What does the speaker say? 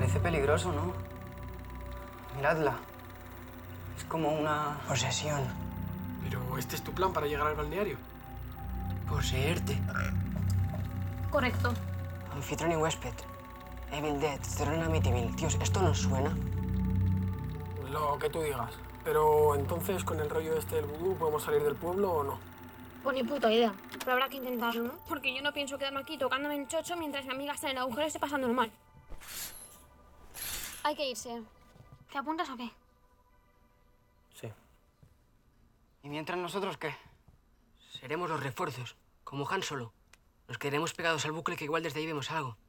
Parece peligroso, ¿no? Miradla. Es como una posesión. Pero ¿este es tu plan para llegar al balneario? Poseerte. Correcto. Anfitrión y huésped. Evil Dead, Terror Amityville. Tíos, ¿esto nos suena? Lo que tú digas. Pero entonces, con el rollo este del vudú, ¿podemos salir del pueblo o no? Pues ni puta idea. Pero habrá que intentarlo, ¿no? Porque yo no pienso quedarme aquí tocándome el chocho mientras mi amiga está en el agujero y esté pasándolo mal. Hay que irse. ¿Te apuntas o qué? Sí. ¿Y mientras nosotros qué? Seremos los refuerzos, como Han Solo. Nos quedaremos pegados al bucle que igual desde ahí vemos algo.